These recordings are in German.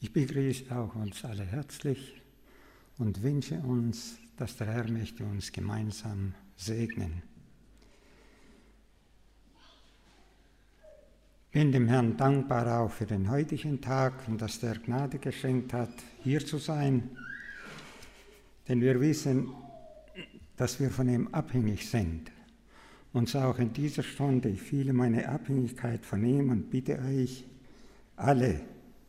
Ich begrüße auch uns alle herzlich und wünsche uns, dass der Herr möchte uns gemeinsam segnen. Ich bin dem Herrn dankbar auch für den heutigen Tag und dass der Gnade geschenkt hat, hier zu sein. Denn wir wissen, dass wir von ihm abhängig sind. Und so auch in dieser Stunde, ich fühle meine Abhängigkeit von ihm und bitte euch alle,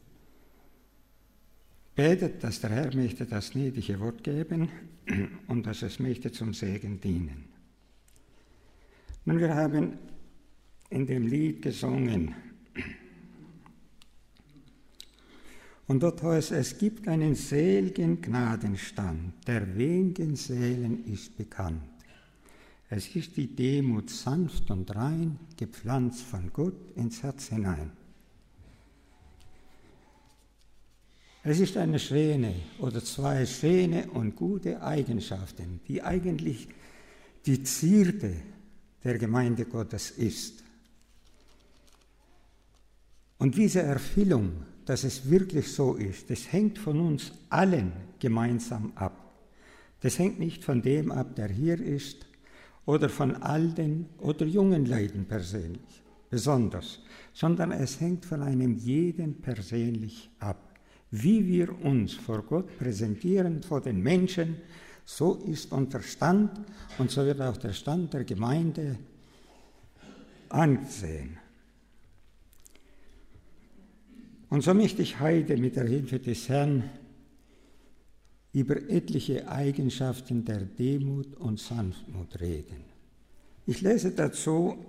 betet, dass der Herr möchte das gnädige Wort geben und dass es möchte zum Segen dienen. Nun, wir haben in dem Lied gesungen. Und dort heißt es gibt einen seligen Gnadenstand, der wenigen Seelen ist bekannt. Es ist die Demut sanft und rein, gepflanzt von Gott ins Herz hinein. Es ist eine schöne oder zwei schöne und gute Eigenschaften, die eigentlich die Zierde der Gemeinde Gottes ist. Und diese Erfüllung, dass es wirklich so ist, das hängt von uns allen gemeinsam ab. Das hängt nicht von dem ab, der hier ist, oder von alten oder jungen Leuten persönlich, besonders, sondern es hängt von einem jeden persönlich ab. Wie wir uns vor Gott präsentieren, vor den Menschen, so ist unser Stand und so wird auch der Stand der Gemeinde angesehen. Und so möchte ich heute mit der Hilfe des Herrn über etliche Eigenschaften der Demut und Sanftmut reden. Ich lese dazu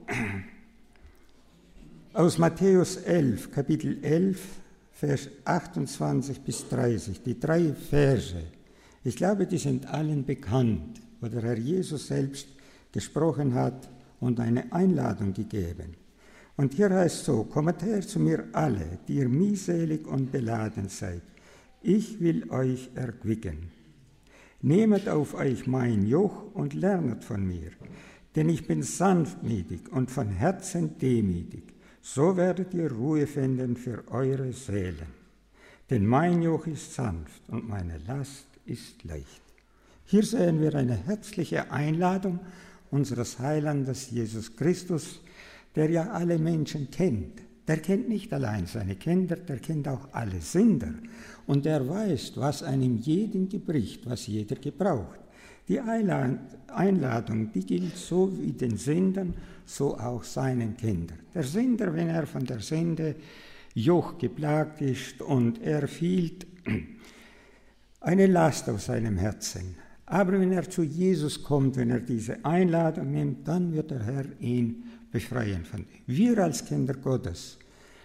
aus Matthäus 11, Kapitel 11, Vers 28 bis 30, die 3 Verse. Ich glaube, die sind allen bekannt, wo der Herr Jesus selbst gesprochen hat und eine Einladung gegeben. Und hier heißt es so, kommet her zu mir alle, die ihr mühselig und beladen seid. Ich will euch erquicken. Nehmet auf euch mein Joch und lernet von mir, denn ich bin sanftmütig und von Herzen demütig. So werdet ihr Ruhe finden für eure Seelen. Denn mein Joch ist sanft und meine Last ist leicht. Hier sehen wir eine herzliche Einladung unseres Heilandes Jesus Christus, der ja alle Menschen kennt. Der kennt nicht allein seine Kinder, der kennt auch alle Sünder. Und der weiß, was einem jeden gebricht, was jeder gebraucht. Die Einladung, die gilt so wie den Sündern, so auch seinen Kindern. Der Sünder, wenn er von der Sünde Joch geplagt ist und er fühlt eine Last auf seinem Herzen. Aber wenn er zu Jesus kommt, wenn er diese Einladung nimmt, dann wird der Herr ihn befreien von dem. Wir als Kinder Gottes,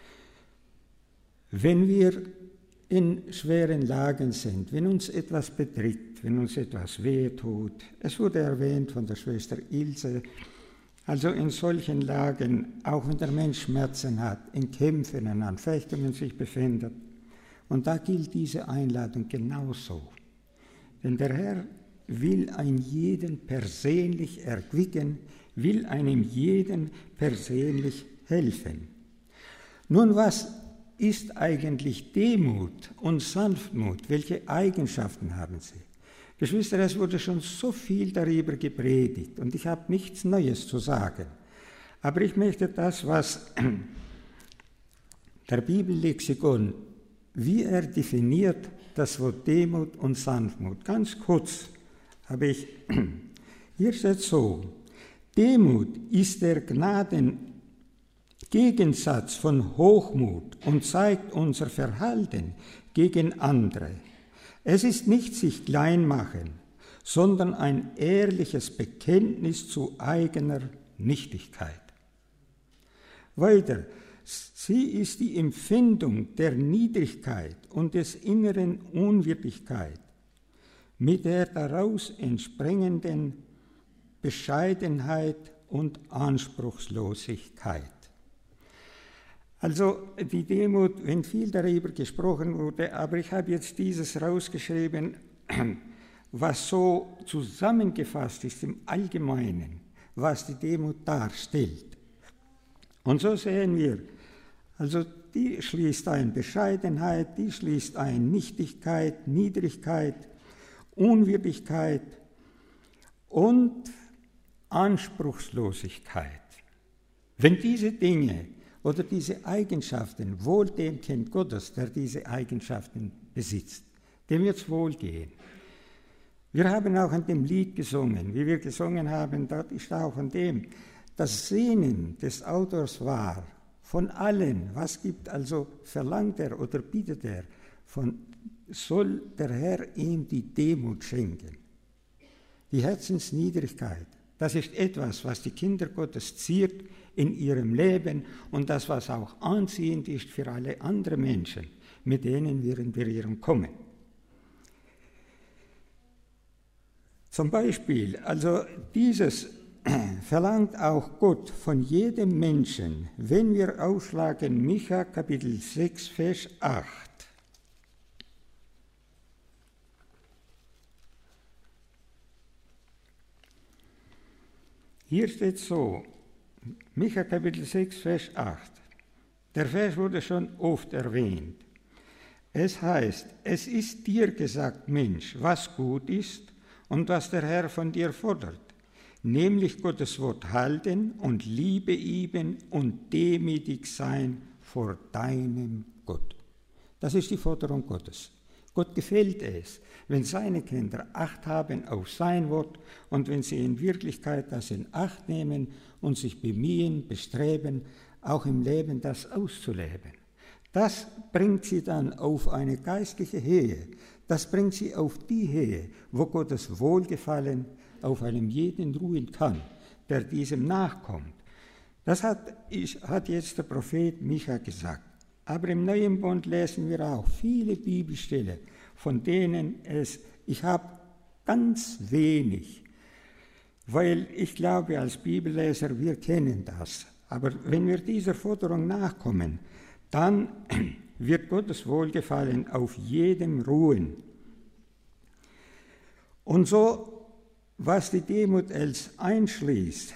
wenn wir in schweren Lagen sind, wenn uns etwas betrifft, wenn uns etwas wehtut, es wurde erwähnt von der Schwester Ilse, also in solchen Lagen, auch wenn der Mensch Schmerzen hat, in Kämpfen, in Anfechtungen sich befindet, und da gilt diese Einladung genauso. Denn der Herr will einen jeden persönlich erquicken, will einem jeden persönlich helfen. Nun, was ist eigentlich Demut und Sanftmut? Welche Eigenschaften haben sie? Geschwister, es wurde schon so viel darüber gepredigt und ich habe nichts Neues zu sagen. Aber ich möchte das, was der Bibellexikon, wie er definiert, das Wort Demut und Sanftmut, ganz kurz habe ich, hier steht so, Demut ist der Gnadengegensatz von Hochmut und zeigt unser Verhalten gegen andere. Es ist nicht sich klein machen, sondern ein ehrliches Bekenntnis zu eigener Nichtigkeit. Weiter, sie ist die Empfindung der Niedrigkeit und des inneren Unwürdigkeit mit der daraus entspringenden Bescheidenheit und Anspruchslosigkeit. Also die Demut, wenn viel darüber gesprochen wurde, aber ich habe jetzt dieses rausgeschrieben, was so zusammengefasst ist im Allgemeinen, was die Demut darstellt. Und so sehen wir, also die schließt ein Bescheidenheit, die schließt ein Nichtigkeit, Niedrigkeit, Unwürdigkeit und Anspruchslosigkeit. Wenn diese Dinge oder diese Eigenschaften, wohl dem Kind Gottes, der diese Eigenschaften besitzt, dem wird es wohlgehen. Wir haben auch in dem Lied gesungen, wie wir gesungen haben, dort ist auch an dem, das Sehnen des Autors war, von allen, was gibt, also verlangt er oder bittet er, soll der Herr ihm die Demut schenken, die Herzensniedrigkeit. Das ist etwas, was die Kinder Gottes ziert in ihrem Leben und das, was auch anziehend ist für alle anderen Menschen, mit denen wir in Berührung kommen. Zum Beispiel, also dieses verlangt auch Gott von jedem Menschen, wenn wir aufschlagen Micha Kapitel 6, Vers 8. Hier steht so, Micha Kapitel 6, Vers 8. Der Vers wurde schon oft erwähnt. Es heißt, es ist dir gesagt, Mensch, was gut ist und was der Herr von dir fordert, nämlich Gottes Wort halten und Liebe üben und demütig sein vor deinem Gott. Das ist die Forderung Gottes. Gott gefällt es, wenn seine Kinder Acht haben auf sein Wort und wenn sie in Wirklichkeit das in Acht nehmen und sich bemühen, bestreben, auch im Leben das auszuleben. Das bringt sie dann auf eine geistliche Höhe. Das bringt sie auf die Höhe, wo Gottes Wohlgefallen auf einem jeden ruhen kann, der diesem nachkommt. Das hat jetzt der Prophet Micha gesagt. Aber im Neuen Bund lesen wir auch viele Bibelstellen, von denen ich habe ganz wenig, weil ich glaube, als Bibelleser, wir kennen das. Aber wenn wir dieser Forderung nachkommen, dann wird Gottes Wohlgefallen auf jedem ruhen. Und so, was die Demut als einschließt,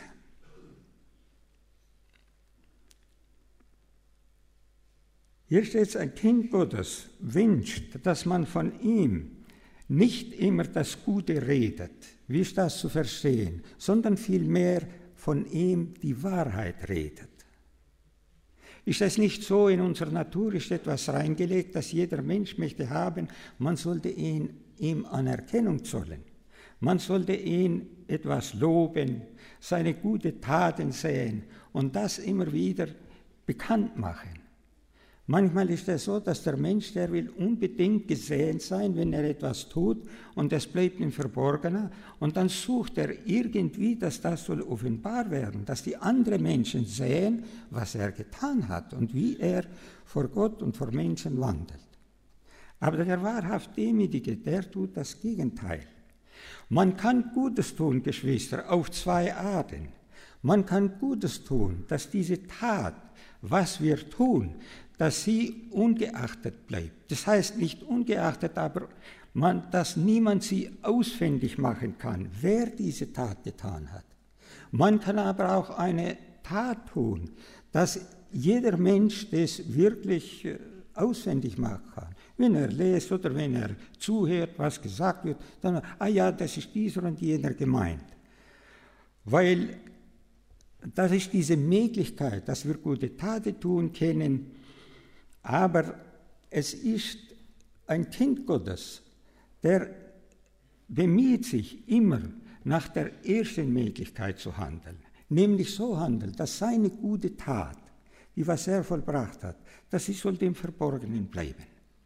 hier steht es, ein Kind Gottes wünscht, dass man von ihm nicht immer das Gute redet, wie ist das zu verstehen, sondern vielmehr von ihm die Wahrheit redet. Ist es nicht so, in unserer Natur ist etwas reingelegt, das jeder Mensch möchte haben, man sollte ihm Anerkennung zollen. Man sollte ihn etwas loben, seine guten Taten sehen und das immer wieder bekannt machen. Manchmal ist es so, dass der Mensch, der will unbedingt gesehen sein, wenn er etwas tut und es bleibt im Verborgenen und dann sucht er irgendwie, dass das soll offenbar werden, dass die anderen Menschen sehen, was er getan hat und wie er vor Gott und vor Menschen wandelt. Aber der wahrhaft Demütige, der tut das Gegenteil. Man kann Gutes tun, Geschwister, auf zwei Arten. Man kann Gutes tun, dass diese Tat, was wir tun, dass sie ungeachtet bleibt. Das heißt nicht ungeachtet, aber dass niemand sie ausfindig machen kann, wer diese Tat getan hat. Man kann aber auch eine Tat tun, dass jeder Mensch das wirklich ausfindig machen kann. Wenn er liest oder wenn er zuhört, was gesagt wird, dann, ja, das ist dieser und jener gemeint. Weil das ist diese Möglichkeit, dass wir gute Taten tun können, aber es ist ein Kind Gottes, der bemüht sich immer nach der ersten Möglichkeit zu handeln, nämlich so handeln, dass seine gute Tat, die was er vollbracht hat, dass sie sollte im Verborgenen bleiben.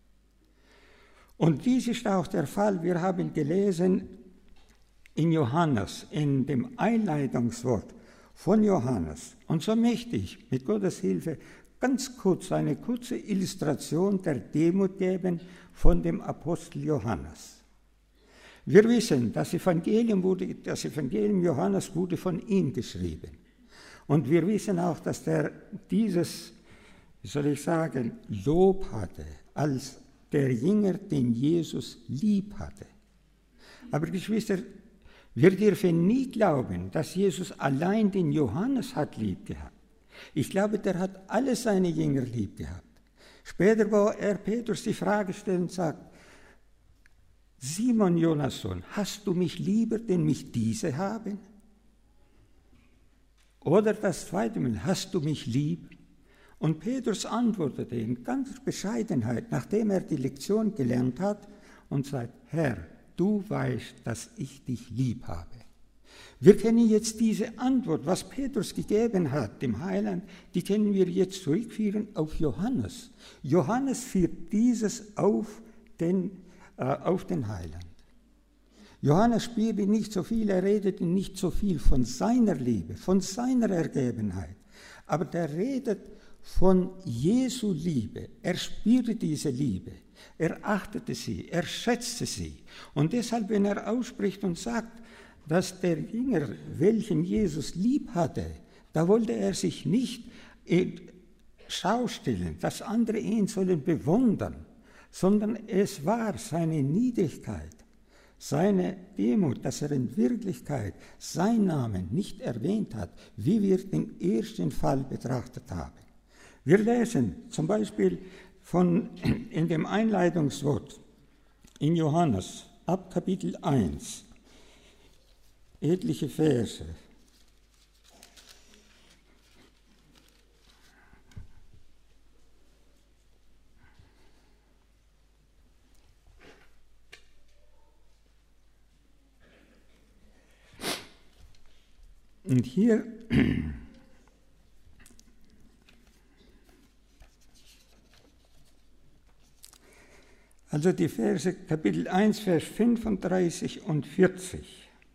Und dies ist auch der Fall, wir haben gelesen in Johannes, in dem Einleitungswort von Johannes, und so möchte ich mit Gottes Hilfe ganz kurz eine kurze Illustration der Demut geben von dem Apostel Johannes. Wir wissen, das Evangelium Johannes wurde von ihm geschrieben. Und wir wissen auch, dass der dieses, Lob hatte, als der Jünger, den Jesus lieb hatte. Aber Geschwister, wir dürfen nie glauben, dass Jesus allein den Johannes hat lieb gehabt. Ich glaube, der hat alle seine Jünger lieb gehabt. Später, wo er Petrus die Frage stellt und sagt, Simon, Jonas Sohn, hast du mich lieber, denn mich diese haben? Oder das zweite Mal, hast du mich lieb? Und Petrus antwortete in ganzer Bescheidenheit, nachdem er die Lektion gelernt hat, und sagt, Herr, du weißt, dass ich dich lieb habe. Wir kennen jetzt diese Antwort, was Petrus gegeben hat, dem Heiland, die können wir jetzt zurückführen auf Johannes. Johannes führt dieses auf den Heiland. Johannes spielte nicht so viel, er redete nicht so viel von seiner Liebe, von seiner Ergebenheit, aber der redet von Jesu Liebe. Er spürte diese Liebe, er achtete sie, er schätzte sie. Und deshalb, wenn er ausspricht und sagt, dass der Jünger, welchen Jesus lieb hatte, da wollte er sich nicht schaustellen, dass andere ihn sollen bewundern, sondern es war seine Niedrigkeit, seine Demut, dass er in Wirklichkeit seinen Namen nicht erwähnt hat, wie wir den ersten Fall betrachtet haben. Wir lesen zum Beispiel in dem Einleitungswort in Johannes ab Kapitel 1 etliche Verse. Und hier also die Verse Kapitel 1, Vers 35 und 40.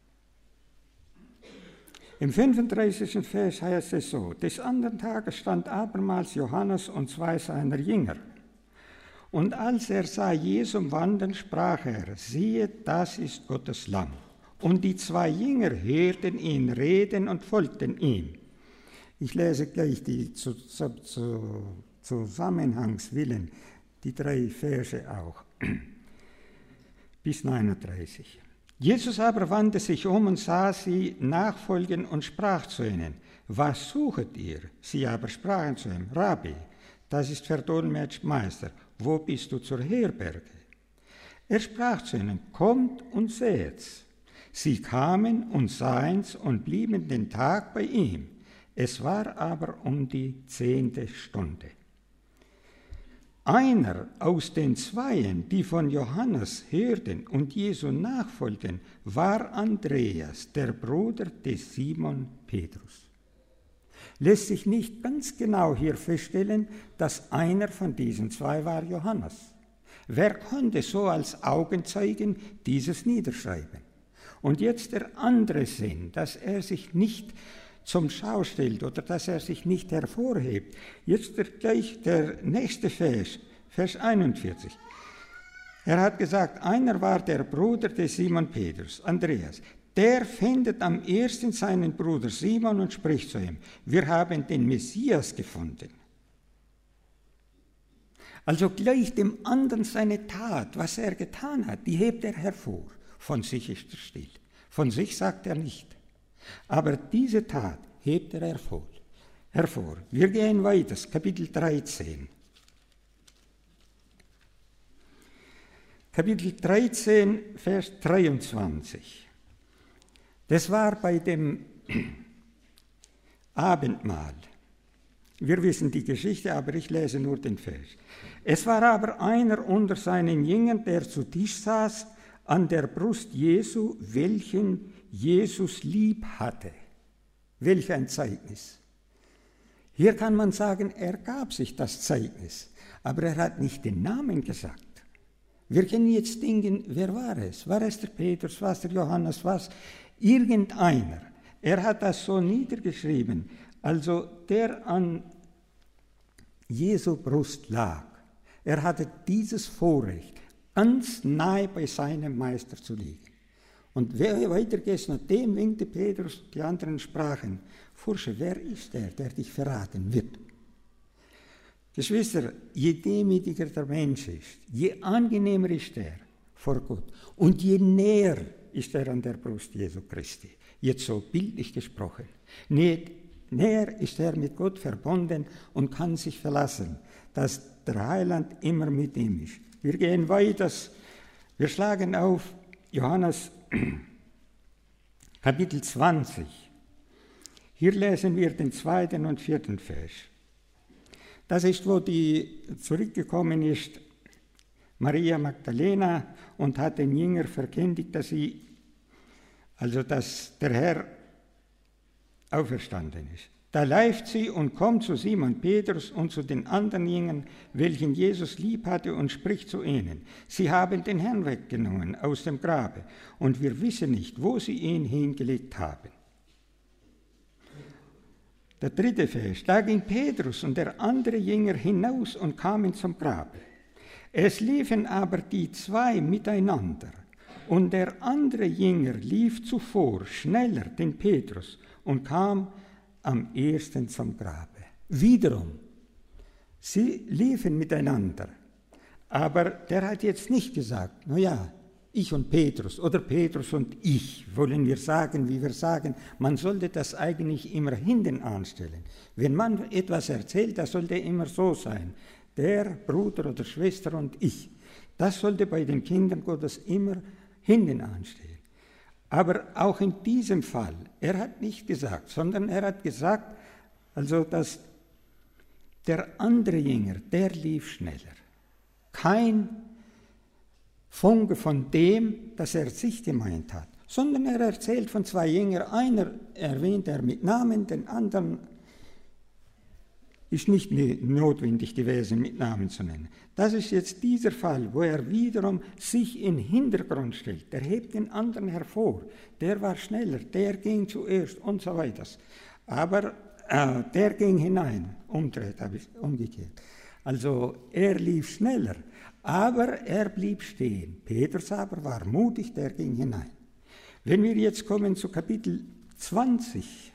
Im 35. Vers heißt es so, des anderen Tages stand abermals Johannes und zwei seiner Jünger. Und als er sah Jesum wandern, sprach er, siehe, das ist Gottes Lamm. Und die zwei Jünger hörten ihn reden und folgten ihm. Ich lese gleich die Zusammenhangswillen, die 3 Verse auch, bis 39. Jesus aber wandte sich um und sah sie nachfolgen und sprach zu ihnen, was suchet ihr? Sie aber sprachen zu ihm, Rabbi, das ist verdolmetscht Meister, wo bist du zur Herberge? Er sprach zu ihnen, kommt und seht's. Sie kamen und sahen's und blieben den Tag bei ihm. Es war aber um die 10. Stunde. Einer aus den Zweien, die von Johannes hörten und Jesu nachfolgten, war Andreas, der Bruder des Simon Petrus. Lässt sich nicht ganz genau hier feststellen, dass einer von diesen zwei war Johannes. Wer konnte so als Augenzeugen dieses niederschreiben? Und jetzt der andere Sinn, dass er sich nicht zum Schau stellt oder dass er sich nicht hervorhebt. Jetzt gleich der nächste Vers, Vers 41. Er hat gesagt, einer war der Bruder des Simon Petrus, Andreas. Der findet am ersten seinen Bruder Simon und spricht zu ihm, wir haben den Messias gefunden. Also gleich dem anderen seine Tat, was er getan hat, die hebt er hervor. Von sich ist er still. Von sich sagt er nicht. Aber diese Tat hebt er hervor. Wir gehen weiter, Kapitel 13. Kapitel 13, Vers 23. Das war bei dem Abendmahl. Wir wissen die Geschichte, aber ich lese nur den Vers. Es war aber einer unter seinen Jüngern, der zu Tisch saß, an der Brust Jesu, welchen Jesus lieb hatte. Welch ein Zeugnis. Hier kann man sagen, er gab sich das Zeugnis, aber er hat nicht den Namen gesagt. Wir können jetzt denken, wer war es? War es der Petrus, war es der Johannes, was? Irgendeiner. Er hat das so niedergeschrieben, also der an Jesu Brust lag. Er hatte dieses Vorrecht, ganz nahe bei seinem Meister zu liegen. Und weiter geht's, nachdem winkte Petrus, die anderen sprachen, forsche, wer ist der dich verraten wird? Geschwister, je demütiger der Mensch ist, je angenehmer ist er vor Gott und je näher ist er an der Brust Jesu Christi, jetzt so bildlich gesprochen, näher ist er mit Gott verbunden und kann sich verlassen, dass der Heiland immer mit ihm ist. Wir gehen weiter, wir schlagen auf Johannes Kapitel 20. Hier lesen wir den 2. und 4. Vers. Das ist, wo die zurückgekommen ist, Maria Magdalena, und hat den Jüngern verkündigt, dass der Herr auferstanden ist. Da läuft sie und kommt zu Simon Petrus und zu den anderen Jüngern, welchen Jesus lieb hatte, und spricht zu ihnen: Sie haben den Herrn weggenommen aus dem Grabe, und wir wissen nicht, wo sie ihn hingelegt haben. Der 3. Vers. Da ging Petrus und der andere Jünger hinaus und kamen zum Grabe. Es liefen aber die 2 miteinander, und der andere Jünger lief zuvor schneller den Petrus und kam am ersten zum Grabe. Wiederum, sie liefen miteinander, aber der hat jetzt nicht gesagt, naja, ich und Petrus oder Petrus und ich, wollen wir sagen, wie wir sagen. Man sollte das eigentlich immer hinten anstellen. Wenn man etwas erzählt, das sollte immer so sein. Der Bruder oder Schwester und ich. Das sollte bei den Kindern Gottes immer hinten anstehen. Aber auch in diesem Fall, er hat nicht gesagt, sondern er hat gesagt, also dass der andere Jünger, der lief schneller. Kein Funke von dem, dass er sich gemeint hat, sondern er erzählt von 2 Jüngern. Einer erwähnt er mit Namen, den anderen ist nicht notwendig gewesen, mit Namen zu nennen. Das ist jetzt dieser Fall, wo er wiederum sich in den Hintergrund stellt. Er hebt den anderen hervor. Der war schneller, der ging zuerst und so weiter. Aber der ging hinein, umgekehrt. Also er lief schneller, aber er blieb stehen. Petrus aber war mutig, der ging hinein. Wenn wir jetzt kommen zu Kapitel 20,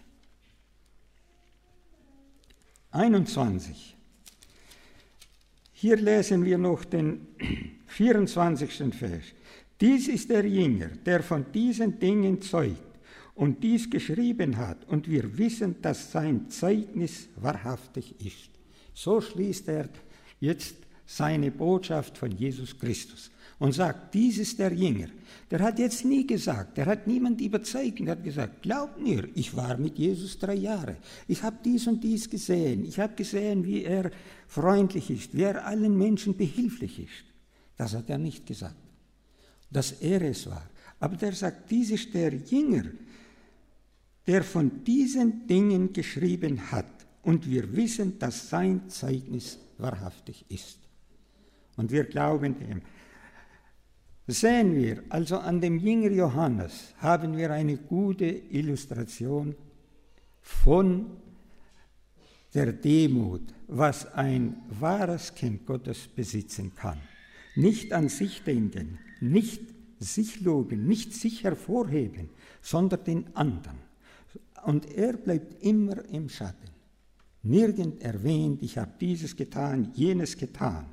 21. Hier lesen wir noch den 24. Vers. Dies ist der Jünger, der von diesen Dingen zeugt und dies geschrieben hat, und wir wissen, dass sein Zeugnis wahrhaftig ist. So schließt er jetzt seine Botschaft von Jesus Christus und sagt, dies ist der Jünger. Der hat jetzt nie gesagt, der hat niemand überzeugt, der hat gesagt, glaubt mir, ich war mit Jesus 3 Jahre, ich habe dies und dies gesehen, ich habe gesehen, wie er freundlich ist, wie er allen Menschen behilflich ist. Das hat er nicht gesagt, dass er es war. Aber der sagt, dies ist der Jünger, der von diesen Dingen geschrieben hat, und wir wissen, dass sein Zeugnis wahrhaftig ist. Und wir glauben dem. Sehen wir, also an dem Jünger Johannes haben wir eine gute Illustration von der Demut, was ein wahres Kind Gottes besitzen kann. Nicht an sich denken, nicht sich loben, nicht sich hervorheben, sondern den anderen. Und er bleibt immer im Schatten. Nirgend erwähnt, ich habe dieses getan, jenes getan.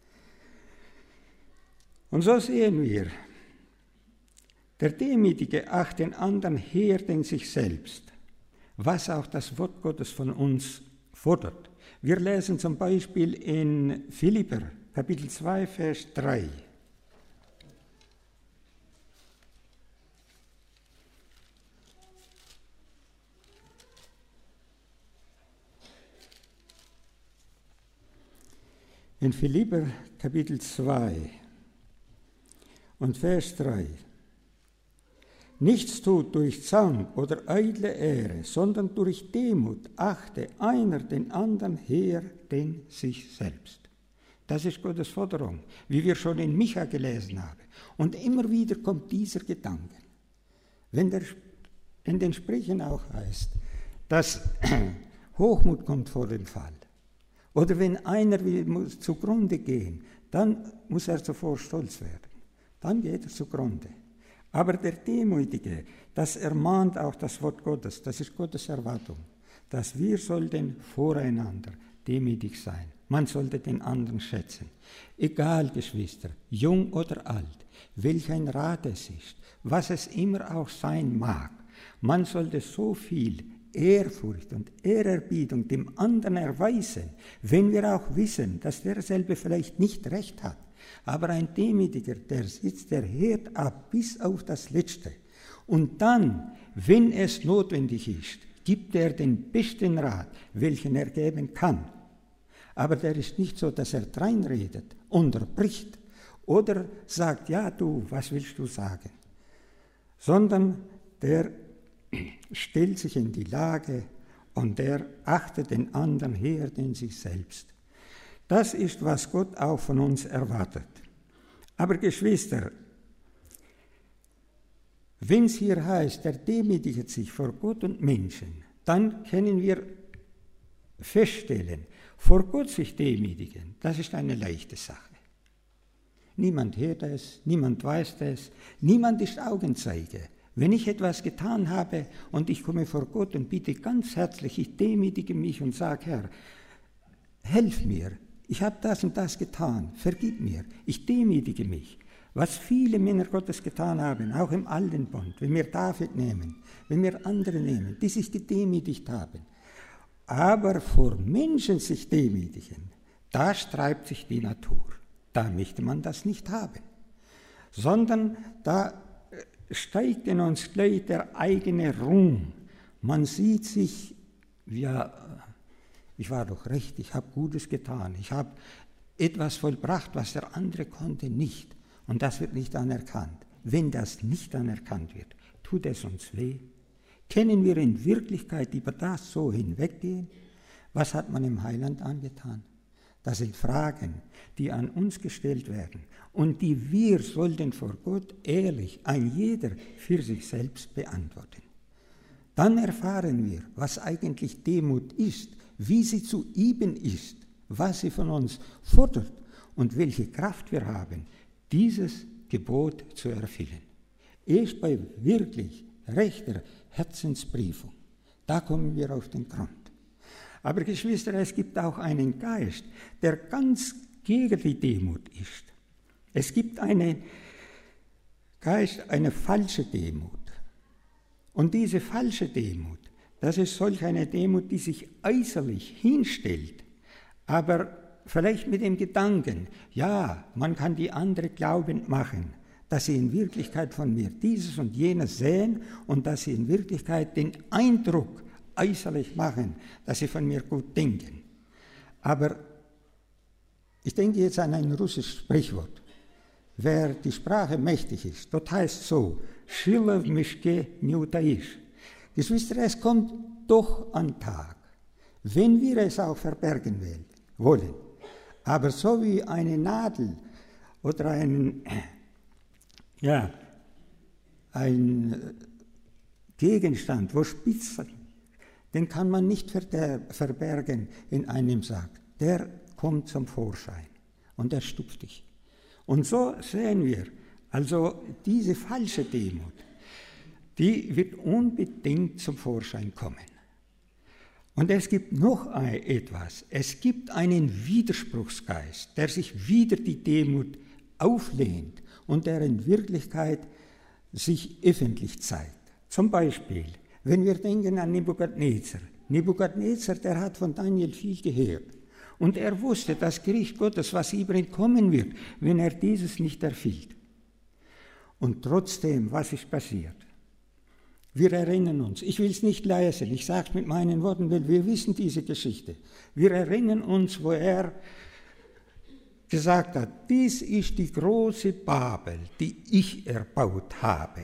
Und so sehen wir, der Demütige achtet den anderen höher denn sich selbst, was auch das Wort Gottes von uns fordert. Wir lesen zum Beispiel in Philipper, Kapitel 2, Vers 3. In Philipper, Kapitel 2 und Vers 3. Nichts tut durch Zank oder eitle Ehre, sondern durch Demut achte einer den anderen höher denn sich selbst. Das ist Gottes Forderung, wie wir schon in Micha gelesen haben. Und immer wieder kommt dieser Gedanke. Wenn in den Sprüchen auch heißt, dass Hochmut kommt vor dem Fall. Oder wenn einer muss zugrunde gehen, dann muss er zuvor stolz werden. Dann geht er zugrunde. Aber der Demütige, das ermahnt auch das Wort Gottes, das ist Gottes Erwartung, dass wir sollten voreinander demütig sein. Man sollte den anderen schätzen. Egal, Geschwister, jung oder alt, welch ein Rat es ist, was es immer auch sein mag, man sollte so viel Ehrfurcht und Ehrerbietung dem anderen erweisen, wenn wir auch wissen, dass derselbe vielleicht nicht recht hat. Aber ein Demütiger, der sitzt, der hört ab bis auf das Letzte. Und dann, wenn es notwendig ist, gibt er den besten Rat, welchen er geben kann. Aber der ist nicht so, dass er dreinredet, unterbricht oder sagt, ja du, was willst du sagen? Sondern der stellt sich in die Lage und der achtet den anderen höher denn sich selbst. Das ist, was Gott auch von uns erwartet. Aber Geschwister, wenn es hier heißt, der demütigt sich vor Gott und Menschen, dann können wir feststellen, vor Gott sich demütigen, das ist eine leichte Sache. Niemand hört es, niemand weiß es, niemand ist Augenzeuge. Wenn ich etwas getan habe und ich komme vor Gott und bitte ganz herzlich, ich demütige mich und sage, Herr, helf mir, ich habe das und das getan, vergib mir, ich demütige mich. Was viele Männer Gottes getan haben, auch im Alten Bund, wenn wir David nehmen, wenn wir andere nehmen, die sich gedemütigt haben. Aber vor Menschen sich demütigen, da streibt sich die Natur. Da möchte man das nicht haben. Sondern da steigt in uns gleich der eigene Ruhm. Man sieht sich, ja, ich war doch recht, ich habe Gutes getan, ich habe etwas vollbracht, was der andere konnte nicht. Und das wird nicht anerkannt. Wenn das nicht anerkannt wird, tut es uns weh. Können wir in Wirklichkeit über das so hinweggehen? Was hat man dem Heiland angetan? Das sind Fragen, die an uns gestellt werden und die wir sollten vor Gott ehrlich, ein jeder für sich selbst beantworten. Dann erfahren wir, was eigentlich Demut ist, wie sie zu üben ist, was sie von uns fordert und welche Kraft wir haben, dieses Gebot zu erfüllen. Erst bei wirklich rechter Herzensprüfung, da kommen wir auf den Grund. Aber Geschwister, es gibt auch einen Geist, der ganz gegen die Demut ist. Es gibt einen Geist, eine falsche Demut. Und diese falsche Demut, das ist solch eine Demut, die sich äußerlich hinstellt, aber vielleicht mit dem Gedanken, ja, man kann die andere glaubend machen, dass sie in Wirklichkeit von mir dieses und jenes sehen und dass sie in Wirklichkeit den Eindruck äußerlich machen, dass sie von mir gut denken. Aber ich denke jetzt an ein russisches Sprichwort. Wer die Sprache mächtig ist, dort heißt so, Schiller в мешке не утаишь. Geschwister, es kommt doch an Tag, wenn wir es auch verbergen wollen. Aber so wie eine Nadel oder ein Gegenstand, wo Spitzen, den kann man nicht verbergen in einem Sack. Der kommt zum Vorschein und er stupft dich. Und so sehen wir, also diese falsche Demut, die wird unbedingt zum Vorschein kommen. Und es gibt noch etwas, es gibt einen Widerspruchsgeist, der sich wider die Demut auflehnt und der in Wirklichkeit sich öffentlich zeigt. Zum Beispiel, wenn wir denken an Nebukadnezar. Nebukadnezar, der hat von Daniel viel gehört. Und er wusste, das Gericht Gottes, was über ihn kommen wird, wenn er dieses nicht erfüllt. Und trotzdem, was ist passiert? Wir erinnern uns, ich will es nicht lesen, ich sage es mit meinen Worten, weil wir wissen diese Geschichte. Wir erinnern uns, wo er gesagt hat, dies ist die große Babel, die ich erbaut habe.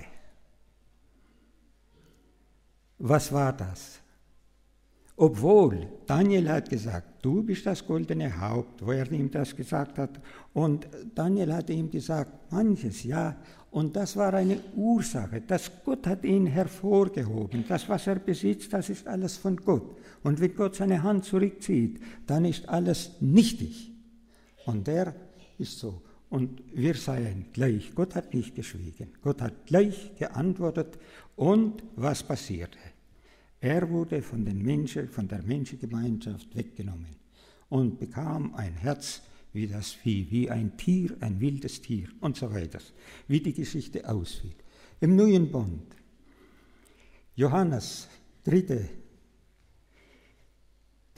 Was war das? Obwohl Daniel hat gesagt, du bist das goldene Haupt, wo er ihm das gesagt hat. Und Daniel hat ihm gesagt, manches, ja. Und das war eine Ursache, dass Gott hat ihn hervorgehoben. Das, was er besitzt, das ist alles von Gott. Und wenn Gott seine Hand zurückzieht, dann ist alles nichtig. Und der ist so. Und wir seien gleich. Gott hat nicht geschwiegen. Gott hat gleich geantwortet. Und was passierte? Er wurde von der Menschengemeinschaft weggenommen und bekam ein Herz wie das Vieh, wie ein Tier, ein wildes Tier und so weiter, wie die Geschichte aussieht. Im Neuen Bund, Johannes, 3.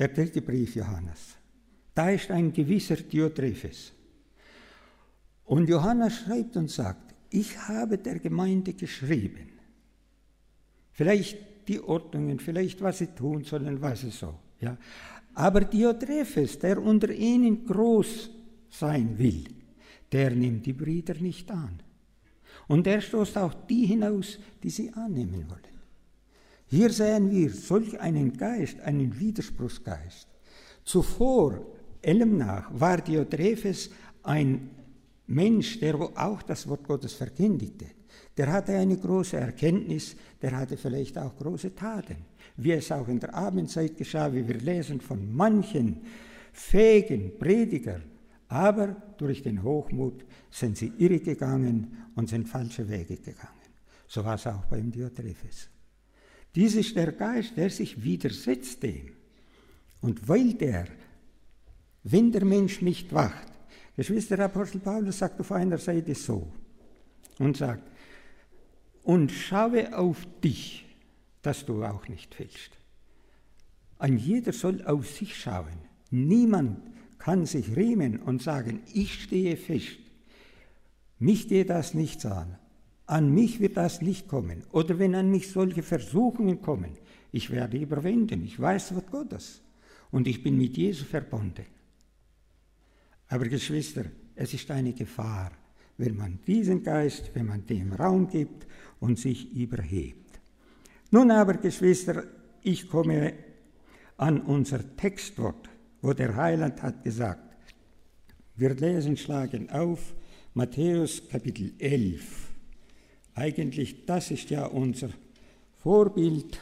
der 3. Brief Johannes. Da ist ein gewisser Diotrephes. Und Johannes schreibt und sagt, ich habe der Gemeinde geschrieben. Vielleicht die Ordnungen, vielleicht was sie tun sollen, was sie so. Ja. Aber Diotrephes, der unter ihnen groß sein will, der nimmt die Brüder nicht an. Und er stoßt auch die hinaus, die sie annehmen wollen. Hier sehen wir solch einen Geist, einen Widerspruchsgeist. Zuvor, allem nach, war Diotrephes ein Mensch, der auch das Wort Gottes verkündigte. Der hatte eine große Erkenntnis, der hatte vielleicht auch große Taten. Wie es auch in der Abendzeit geschah, wie wir lesen von manchen fähigen Predigern, aber durch den Hochmut sind sie irregegangen und sind falsche Wege gegangen. So war es auch beim Diotrephes. Dies ist der Geist, der sich widersetzt dem. Und weil wenn der Mensch nicht wacht, Geschwister, der Apostel Paulus sagt auf einer Seite so und sagt, und schaue auf dich, dass du auch nicht fällst. Ein jeder soll auf sich schauen. Niemand kann sich riemen und sagen, ich stehe fest. Mich geht das nichts an. An mich wird das nicht kommen. Oder wenn an mich solche Versuchungen kommen, ich werde überwinden. Ich weiß das Wort Gottes. Und ich bin mit Jesus verbunden. Aber Geschwister, es ist eine Gefahr, wenn man diesen Geist, wenn man dem Raum gibt und sich überhebt. Nun aber, Geschwister, ich komme an unser Textwort, wo der Heiland hat gesagt, wir schlagen auf, Matthäus Kapitel 11. Eigentlich, das ist ja unser Vorbild.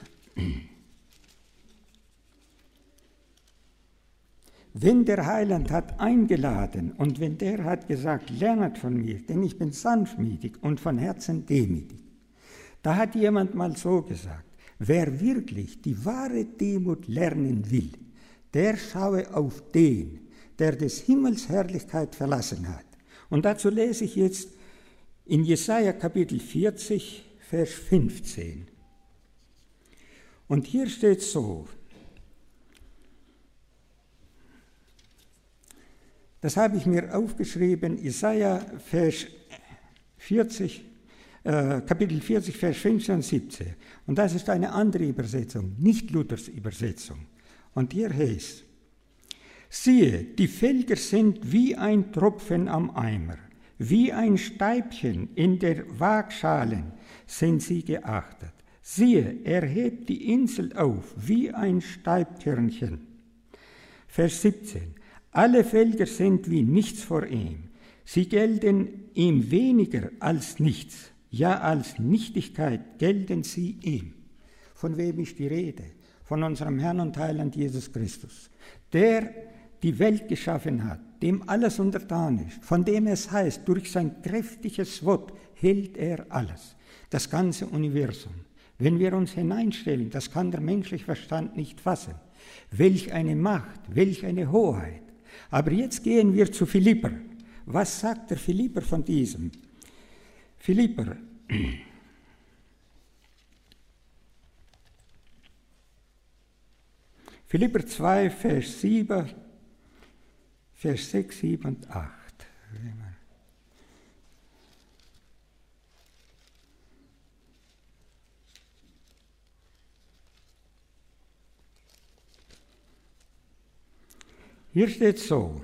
Wenn der Heiland hat eingeladen und wenn der hat gesagt, lernet von mir, denn ich bin sanftmütig und von Herzen demütig. Da hat jemand mal so gesagt, wer wirklich die wahre Demut lernen will, der schaue auf den, der des Himmels Herrlichkeit verlassen hat. Und dazu lese ich jetzt in Jesaja Kapitel 40, Vers 15. Und hier steht so, das habe ich mir aufgeschrieben, Jesaja Kapitel 40, Vers 15 und 17. Und das ist eine andere Übersetzung, nicht Luthers Übersetzung. Und hier heißt, siehe, die Völker sind wie ein Tropfen am Eimer, wie ein Stäubchen in der Waagschalen sind sie geachtet. Siehe, er hebt die Insel auf wie ein Staubkörnchen. Vers 17. Alle Völker sind wie nichts vor ihm. Sie gelten ihm weniger als nichts. Ja, als Nichtigkeit gelten sie ihm. Von wem ist die Rede? Von unserem Herrn und Heiland Jesus Christus, der die Welt geschaffen hat, dem alles untertan ist, von dem es heißt, durch sein kräftiges Wort hält er alles, das ganze Universum. Wenn wir uns hineinstellen, das kann der menschliche Verstand nicht fassen. Welch eine Macht, welch eine Hoheit. Aber jetzt gehen wir zu Philipper. Was sagt der Philipper von diesem? Philipper. Philipper 2, Vers 7, Vers 6, 7 und 8. Hier steht so,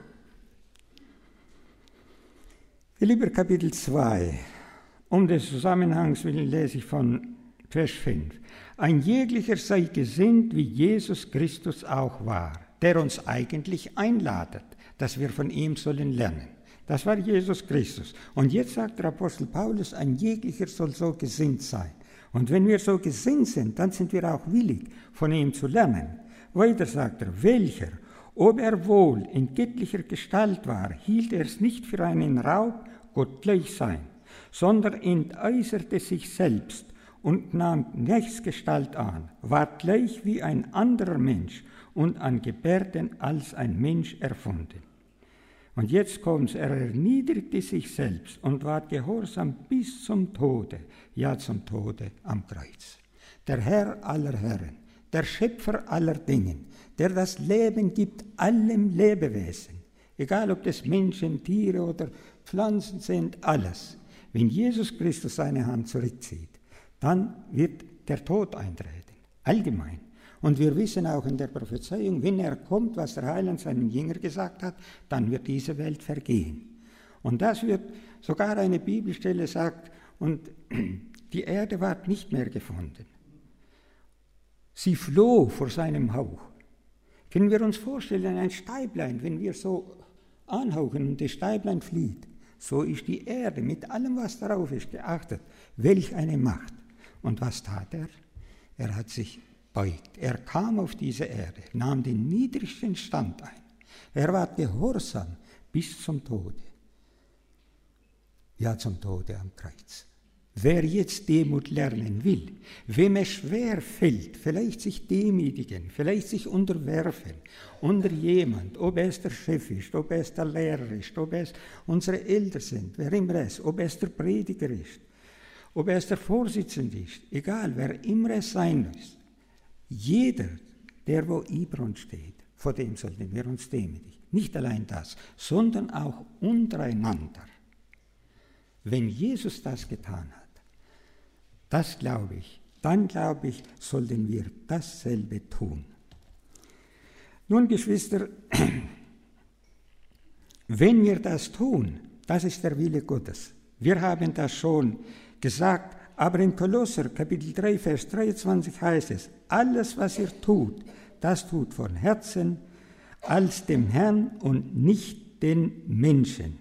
Philipper Kapitel 2, um des Zusammenhangs willen lese ich von Vers 5. Ein jeglicher sei gesinnt, wie Jesus Christus auch war, der uns eigentlich einladet, dass wir von ihm sollen lernen. Das war Jesus Christus. Und jetzt sagt der Apostel Paulus, ein jeglicher soll so gesinnt sein. Und wenn wir so gesinnt sind, dann sind wir auch willig, von ihm zu lernen. Weiter sagt er, welcher, ob er wohl in göttlicher Gestalt war, hielt er es nicht für einen Raub, Gott gleich sein, sondern entäußerte sich selbst und nahm Knechtsgestalt an, ward gleich wie ein anderer Mensch und an Gebärden als ein Mensch erfunden. Und jetzt kommt's, er erniedrigte sich selbst und ward gehorsam bis zum Tode, ja zum Tode am Kreuz. Der Herr aller Herren, der Schöpfer aller Dinge, der das Leben gibt allem Lebewesen, egal ob das Menschen, Tiere oder Pflanzen sind, alles. Wenn Jesus Christus seine Hand zurückzieht, dann wird der Tod eintreten, allgemein. Und wir wissen auch in der Prophezeiung, wenn er kommt, was der Heiland seinen Jüngern gesagt hat, dann wird diese Welt vergehen. Und das wird, sogar eine Bibelstelle sagt, und die Erde ward nicht mehr gefunden. Sie floh vor seinem Hauch. Können wir uns vorstellen, ein Stäublein, wenn wir so anhauchen und das Stäublein flieht, so ist die Erde mit allem, was darauf ist, geachtet. Welch eine Macht. Und was tat er? Er hat sich beugt. Er kam auf diese Erde, nahm den niedrigsten Stand ein. Er war gehorsam bis zum Tode. Ja, zum Tode am Kreuz. Wer jetzt Demut lernen will, wem es schwer fällt, vielleicht sich demütigen, vielleicht sich unterwerfen unter jemand, ob es der Chef ist, ob es der Lehrer ist, ob es unsere Eltern sind, wer immer es, ob es der Prediger ist, ob es der Vorsitzende ist, egal, wer immer es sein muss. Jeder, der wo Ibron steht, vor dem sollten wir uns demütigen. Nicht allein das, sondern auch untereinander. Wenn Jesus das getan hat, das glaube ich, dann glaube ich, sollten wir dasselbe tun. Nun, Geschwister, wenn wir das tun, das ist der Wille Gottes. Wir haben das schon gesagt, aber in Kolosser Kapitel 3, Vers 23 heißt es, alles, was ihr tut, das tut von Herzen als dem Herrn und nicht den Menschen.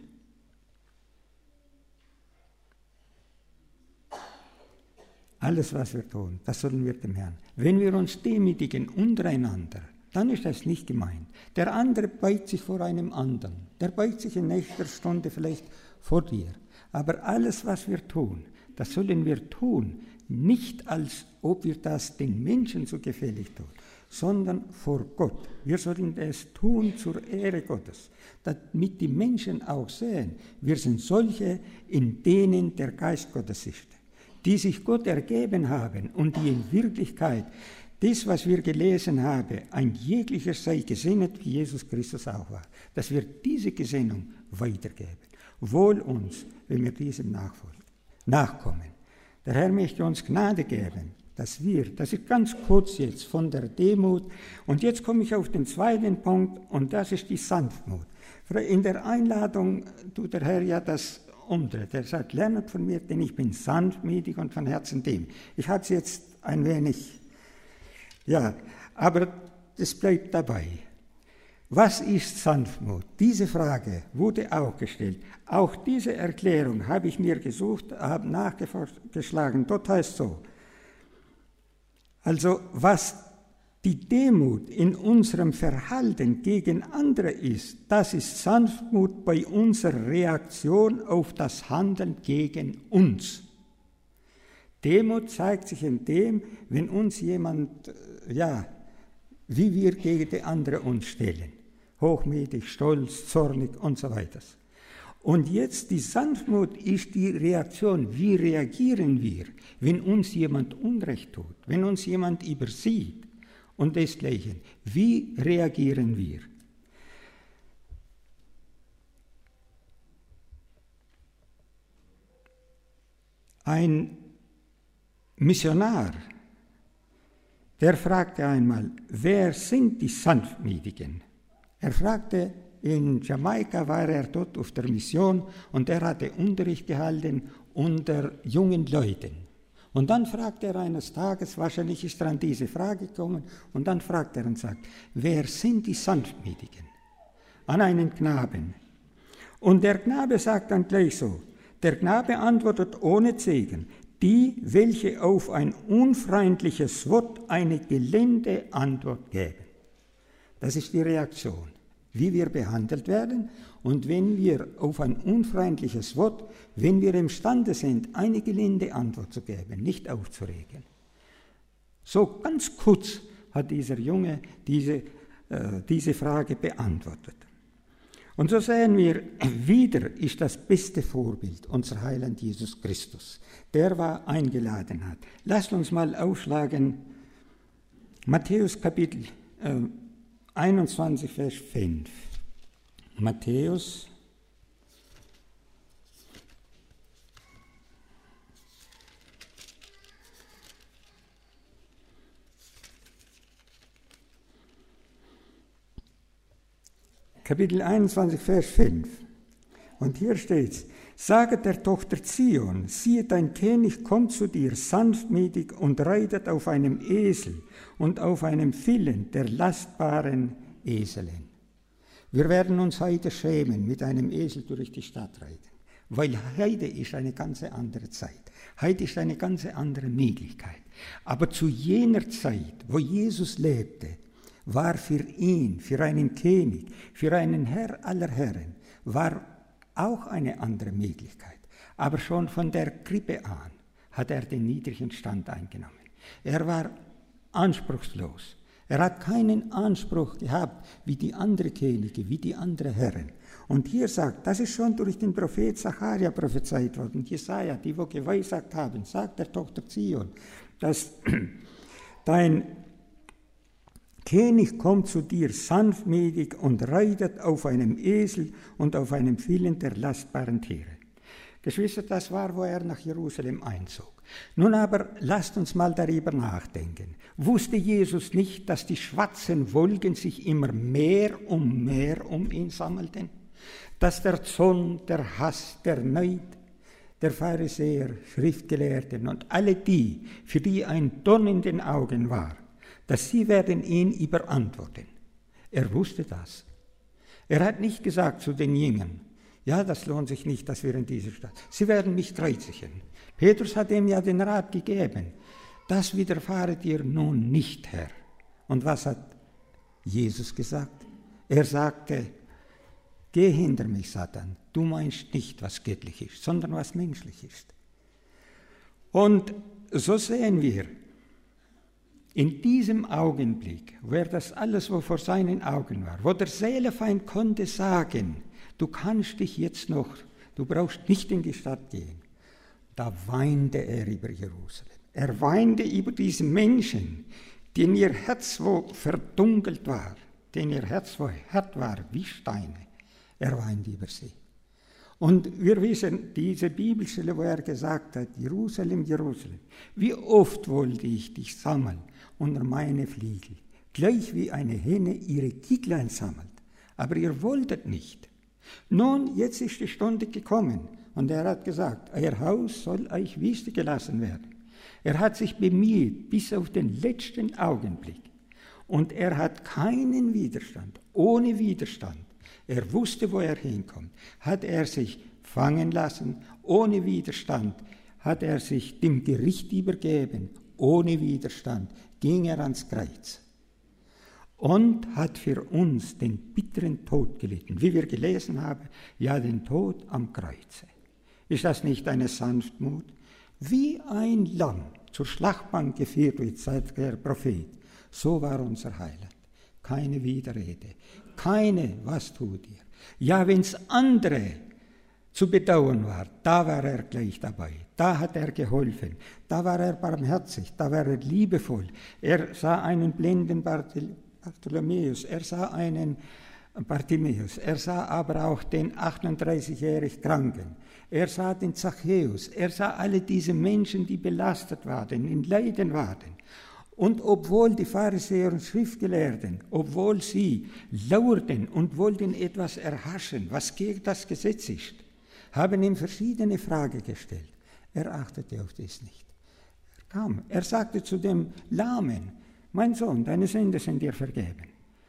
Alles, was wir tun, das sollen wir dem Herrn. Wenn wir uns demütigen untereinander, dann ist das nicht gemeint. Der andere beugt sich vor einem anderen. Der beugt sich in nächster Stunde vielleicht vor dir. Aber alles, was wir tun, das sollen wir tun, nicht als ob wir das den Menschen so gefällig tun, sondern vor Gott. Wir sollen es tun zur Ehre Gottes, damit die Menschen auch sehen, wir sind solche, in denen der Geist Gottes ist, die sich Gott ergeben haben und die in Wirklichkeit das, was wir gelesen haben, ein jeglicher sei gesinnet, wie Jesus Christus auch war, dass wir diese Gesinnung weitergeben. Wohl uns, wenn wir diesem nachkommen. Der Herr möchte uns Gnade geben, dass wir, das ist ganz kurz jetzt von der Demut, und jetzt komme ich auf den zweiten Punkt, und das ist die Sanftmut. In der Einladung tut der Herr ja das umdreht. Er sagt, lernet von mir, denn ich bin sanftmütig und von Herzen dem. Ich habe es jetzt ein wenig, ja, aber es bleibt dabei. Was ist Sanftmut? Diese Frage wurde auch gestellt. Auch diese Erklärung habe ich mir gesucht, habe nachgeschlagen. Dort heißt so, also was die Demut in unserem Verhalten gegen andere ist, das ist Sanftmut bei unserer Reaktion auf das Handeln gegen uns. Demut zeigt sich in dem, wenn uns jemand, wie wir gegen die andere uns stellen. Hochmütig, stolz, zornig und so weiter. Und jetzt die Sanftmut ist die Reaktion. Wie reagieren wir, wenn uns jemand Unrecht tut, wenn uns jemand übersieht und desgleichen? Wie reagieren wir? Ein Missionar, der fragte einmal, wer sind die Sanftmütigen? Er fragte, in Jamaika war er dort auf der Mission und er hatte Unterricht gehalten unter jungen Leuten. Und dann fragte er eines Tages, wahrscheinlich ist er an diese Frage gekommen, und dann fragt er und sagt, wer sind die Sanftmütigen? An einen Knaben. Und der Knabe sagt dann gleich so, der Knabe antwortet ohne Zögern, die, welche auf ein unfreundliches Wort eine gelinde Antwort geben. Das ist die Reaktion, wie wir behandelt werden. Und wenn wir auf ein unfreundliches Wort, wenn wir imstande sind, eine gelinde Antwort zu geben, nicht aufzuregen. So ganz kurz hat dieser Junge diese Frage beantwortet. Und so sehen wir, wieder ist das beste Vorbild unser Heiland Jesus Christus, der eingeladen hat. Lasst uns mal aufschlagen, Matthäus Kapitel 21, Vers 5. Matthäus Kapitel 21, Vers 5. Und hier steht's: Sage der Tochter Zion, siehe, dein König kommt zu dir, sanftmütig und reitet auf einem Esel und auf einem Villen der lastbaren Eselin. Wir werden uns heute schämen, mit einem Esel durch die Stadt reiten, weil heute ist eine ganz andere Zeit. Heute ist eine ganz andere Möglichkeit. Aber zu jener Zeit, wo Jesus lebte, war für ihn, für einen König, für einen Herr aller Herren, war auch eine andere Möglichkeit. Aber schon von der Krippe an hat er den niedrigen Stand eingenommen. Er war anspruchslos. Er hat keinen Anspruch gehabt wie die anderen Könige, wie die anderen Herren. Und hier sagt, das ist schon durch den Prophet Zacharia prophezeit worden. Jesaja, die wo geweissagt haben, sagt der Tochter Zion, dass dein König kommt zu dir sanftmütig und reitet auf einem Esel und auf einem Villen der lastbaren Tiere. Geschwister, das war, wo er nach Jerusalem einzog. Nun aber lasst uns mal darüber nachdenken. Wusste Jesus nicht, dass die schwarzen Wolken sich immer mehr um ihn sammelten? Dass der Zorn, der Hass, der Neid, der Pharisäer, Schriftgelehrten und alle die, für die ein Dorn in den Augen war, dass sie werden ihn überantworten. Er wusste das. Er hat nicht gesagt zu den Jüngern, ja, das lohnt sich nicht, dass wir in dieser Stadt. Sie werden mich kreuzigen. Petrus hat ihm ja den Rat gegeben, das widerfahre dir nun nicht, Herr. Und was hat Jesus gesagt? Er sagte, geh hinter mich, Satan, du meinst nicht, was göttlich ist, sondern was menschlich ist. Und so sehen wir, in diesem Augenblick, wo er das alles, was vor seinen Augen war, wo der Seelenfeind konnte sagen, du kannst dich jetzt noch, du brauchst nicht in die Stadt gehen, da weinte er über Jerusalem. Er weinte über diese Menschen, denen ihr Herz wo verdunkelt war, denen ihr Herz wo hart war wie Steine. Er weinte über sie. Und wir wissen, diese Bibelstelle, wo er gesagt hat, Jerusalem, Jerusalem, wie oft wollte ich dich sammeln unter meine Fliegel, gleich wie eine Henne ihre Kicklein sammelt, aber ihr wolltet nicht. Nun, jetzt ist die Stunde gekommen und er hat gesagt, euer Haus soll euch Wüste gelassen werden. Er hat sich bemüht bis auf den letzten Augenblick und er hat keinen Widerstand, ohne Widerstand. Er wusste, wo er hinkommt. Hat er sich fangen lassen, ohne Widerstand, hat er sich dem Gericht übergeben, ohne Widerstand, ging er ans Kreuz und hat für uns den bitteren Tod gelitten. Wie wir gelesen haben, ja, den Tod am Kreuze. Ist das nicht eine Sanftmut? Wie ein Lamm zur Schlachtbank geführt wird, sagt der Prophet, so war unser Heiland. Keine Widerrede, keine, was tut ihr? Ja, wenn es andere zu bedauern war, da war er gleich dabei. Da hat er geholfen, da war er barmherzig, da war er liebevoll. Er sah einen blinden Bartholomäus, er sah einen Bartimäus, er sah aber auch den 38-jährig Kranken. Er sah den Zachäus, er sah alle diese Menschen, die belastet waren, in Leiden waren. Und obwohl die Pharisäer und Schriftgelehrten, obwohl sie lauerten und wollten etwas erhaschen, was gegen das Gesetz ist, haben ihm verschiedene Fragen gestellt. Er achtete auf das nicht. Er kam, er sagte zu dem Lahmen, mein Sohn, deine Sünden sind dir vergeben.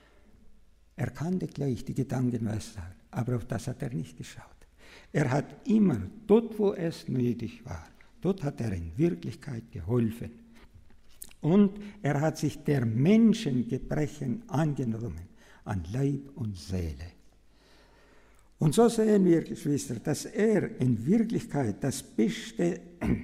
Er kannte gleich die Gedanken, was er sagt, aber auf das hat er nicht geschaut. Er hat immer, dort wo es nötig war, dort hat er in Wirklichkeit geholfen. Und er hat sich der Menschengebrechen angenommen, an Leib und Seele. Und so sehen wir, Geschwister, dass er in Wirklichkeit das beste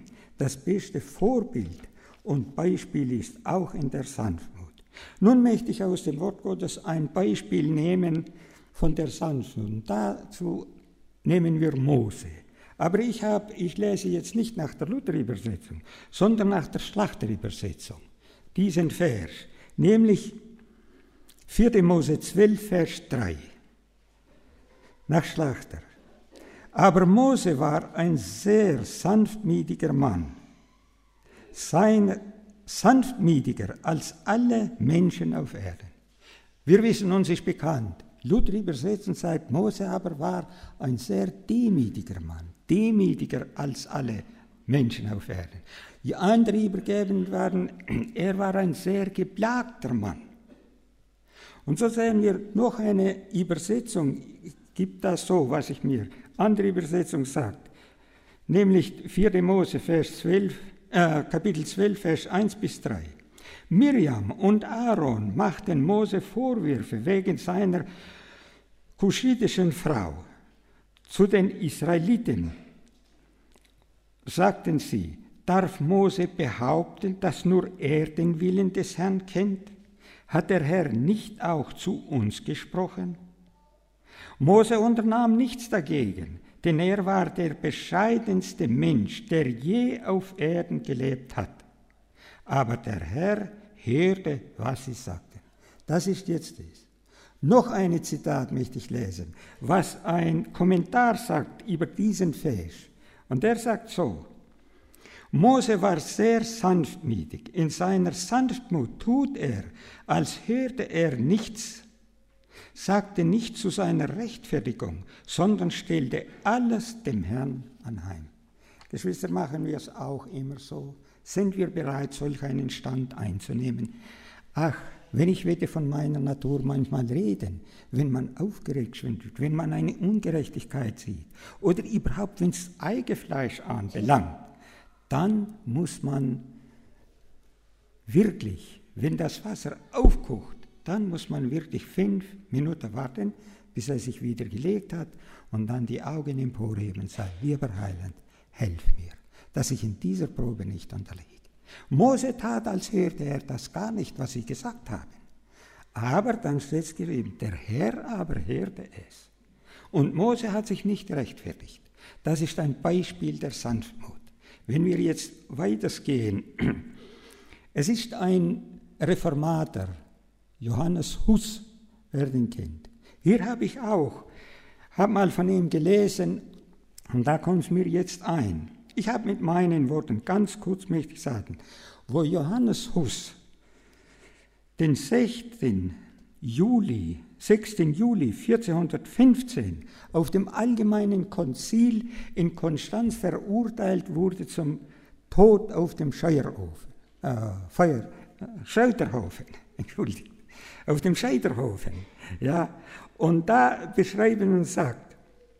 Vorbild und Beispiel ist, auch in der Sanftmut. Nun möchte ich aus dem Wort Gottes ein Beispiel nehmen von der Sanftmut. Und dazu nehmen wir Mose. Aber ich lese jetzt nicht nach der Luther-Übersetzung, sondern nach der Schlachter-Übersetzung. Diesen Vers. nämlich 4. Mose 12, Vers 3, nach Schlachter. Aber Mose war ein sehr sanftmütiger Mann, sanftmütiger als alle Menschen auf Erden. Wir wissen, uns ist bekannt, Luther übersetzt und sagt, Mose aber war ein sehr demütiger Mann, demütiger als alle Menschen auf Erden. Die anderen übergeben waren, er war ein sehr geplagter Mann. Und so sehen wir noch eine Übersetzung, gibt das so, was ich mir, andere Übersetzung sagt, nämlich 4. Mose, Kapitel 12, Vers 1 bis 3. Miriam und Aaron machten Mose Vorwürfe wegen seiner kuschitischen Frau. Zu den Israeliten sagten sie, darf Mose behaupten, dass nur er den Willen des Herrn kennt? Hat der Herr nicht auch zu uns gesprochen? Mose unternahm nichts dagegen, denn er war der bescheidenste Mensch, der je auf Erden gelebt hat. Aber der Herr hörte, was sie sagten. Das ist jetzt es. Noch ein Zitat möchte ich lesen, was ein Kommentar sagt über diesen Vers. Und der sagt so, Mose war sehr sanftmütig. In seiner Sanftmut tut er, als hörte er nichts, sagte nicht zu seiner Rechtfertigung, sondern stellte alles dem Herrn anheim. Geschwister, machen wir es auch immer so? Sind wir bereit, solch einen Stand einzunehmen? Ach, wenn ich werde von meiner Natur manchmal reden, wenn man aufgeregt wird, wenn man eine Ungerechtigkeit sieht oder überhaupt, wenn es Eigefleisch anbelangt, dann muss man wirklich, wenn das Wasser aufkocht, dann muss man wirklich 5 Minuten warten, bis er sich wieder gelegt hat und dann die Augen emporheben und sagen, lieber Heiland, helf mir, dass ich in dieser Probe nicht unterliege. Mose tat, als hörte er das gar nicht, was sie gesagt haben. Aber dann steht es geschrieben, der Herr aber hörte es. Und Mose hat sich nicht rechtfertigt. Das ist ein Beispiel der Sanftmut. Wenn wir jetzt weitergehen, es ist ein Reformator, Johannes Hus, wer den kennt. Hier habe ich auch, mal von ihm gelesen und da kommt es mir jetzt ein. Ich habe mit meinen Worten, ganz kurz möchte ich sagen, wo Johannes Hus den 6. Juli 1415 auf dem Allgemeinen Konzil in Konstanz verurteilt wurde zum Tod auf dem Scheiterhaufen, auf dem Scheiterhaufen. Ja, und da beschreiben und sagt,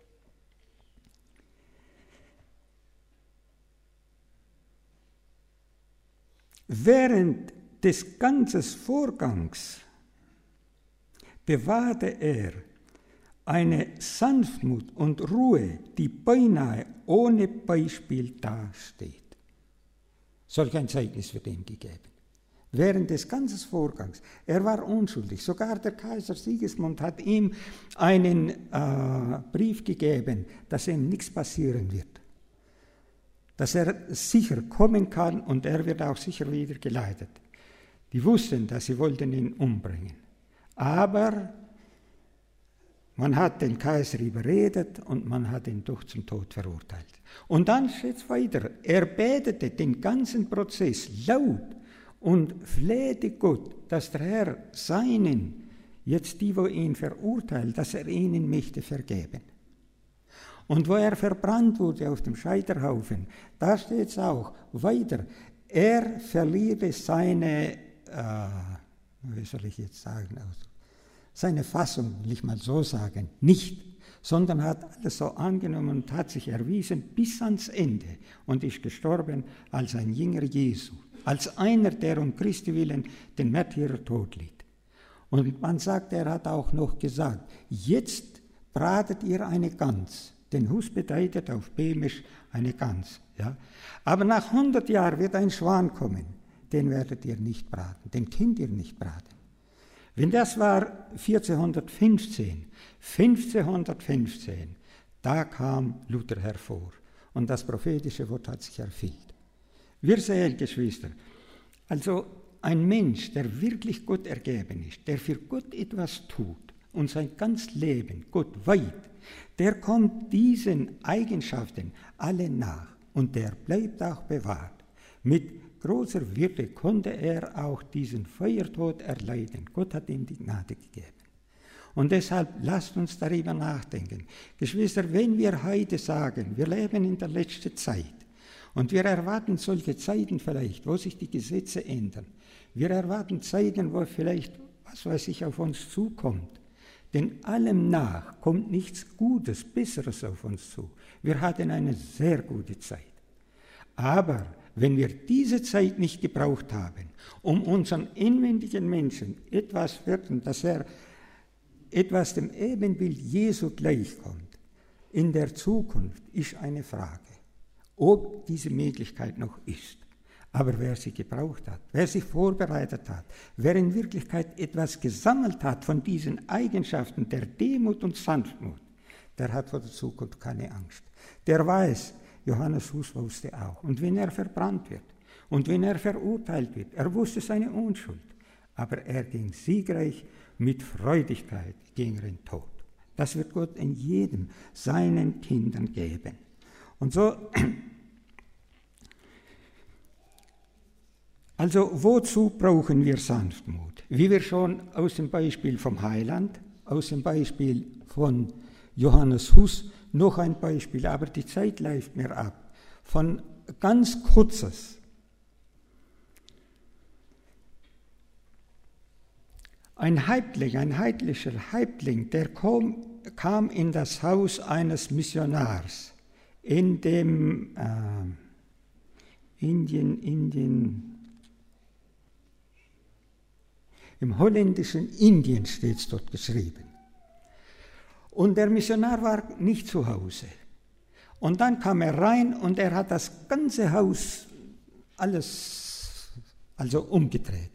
während des ganzen Vorgangs bewahrte er eine Sanftmut und Ruhe, die beinahe ohne Beispiel dasteht. Solch ein Zeugnis wird ihm gegeben. Während des ganzen Vorgangs. Er war unschuldig. Sogar der Kaiser Sigismund hat ihm einen Brief gegeben, dass ihm nichts passieren wird. Dass er sicher kommen kann und er wird auch sicher wieder geleitet. Die wussten, dass sie wollten ihn umbringen. Aber man hat den Kaiser überredet und man hat ihn doch zum Tod verurteilt. Und dann steht es weiter. Er betete den ganzen Prozess laut und flehte Gott, dass der Herr seinen, jetzt die, wo ihn verurteilt, dass er ihnen möchte vergeben. Und wo er verbrannt wurde auf dem Scheiterhaufen, da steht es auch weiter, er verlierte seine, wie soll ich jetzt sagen, seine Fassung, will ich mal so sagen, nicht, sondern hat alles so angenommen und hat sich erwiesen bis ans Ende und ist gestorben als ein Jünger Jesu, als einer, der um Christi willen den Märtyrertod litt. Und man sagt, er hat auch noch gesagt, jetzt bratet ihr eine Gans. Den Hus bedeutet auf Böhmisch eine Gans. Ja? Aber nach 100 Jahren wird ein Schwan kommen, den werdet ihr nicht braten, den könnt ihr nicht braten. Wenn das war 1415, da kam Luther hervor und das prophetische Wort hat sich erfüllt. Wir sehen, Geschwister, also ein Mensch, der wirklich Gott ergeben ist, der für Gott etwas tut und sein ganzes Leben Gott weiht, der kommt diesen Eigenschaften alle nach und der bleibt auch bewahrt. Mit großer Würde konnte er auch diesen Feuertod erleiden. Gott hat ihm die Gnade gegeben. Und deshalb lasst uns darüber nachdenken. Geschwister, wenn wir heute sagen, wir leben in der letzten Zeit und wir erwarten solche Zeiten vielleicht, wo sich die Gesetze ändern. Wir erwarten Zeiten, wo vielleicht, was weiß ich, auf uns zukommt. Denn allem nach kommt nichts Gutes, Besseres auf uns zu. Wir hatten eine sehr gute Zeit. Aber wenn wir diese Zeit nicht gebraucht haben, um unseren inwendigen Menschen etwas werden, dass er etwas dem Ebenbild Jesu gleichkommt, in der Zukunft ist eine Frage, ob diese Möglichkeit noch ist. Aber wer sie gebraucht hat, wer sich vorbereitet hat, wer in Wirklichkeit etwas gesammelt hat von diesen Eigenschaften der Demut und Sanftmut, der hat vor der Zukunft keine Angst. Der weiß, Johannes Hus wusste auch, und wenn er verbrannt wird und wenn er verurteilt wird, er wusste seine Unschuld, aber er ging siegreich mit Freudigkeit gegen den Tod. Das wird Gott in jedem seinen Kindern geben. Und so, also wozu brauchen wir Sanftmut? Wie wir schon aus dem Beispiel vom Heiland, aus dem Beispiel von Johannes Hus, noch ein Beispiel, aber die Zeit läuft mir ab, von ganz kurzes. Ein heidnischer Häuptling, der kam in das Haus eines Missionars in dem im holländischen Indien steht es dort geschrieben. Und der Missionar war nicht zu Hause. Und dann kam er rein und er hat das ganze Haus alles umgedreht.